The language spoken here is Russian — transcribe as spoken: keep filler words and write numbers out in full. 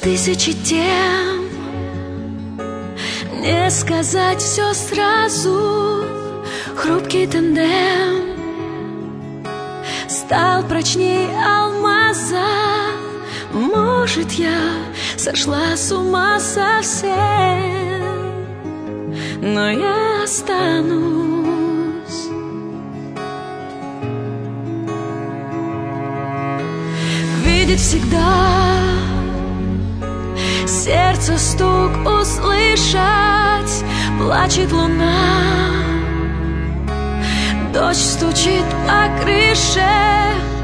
тысячи тем, не сказать все сразу. Хрупкий тандем стал прочней алмаза. Может, я сошла с ума совсем, но я останусь. Видеть всегда, сердце стук услышать. Плачет луна, дождь стучит по крыше.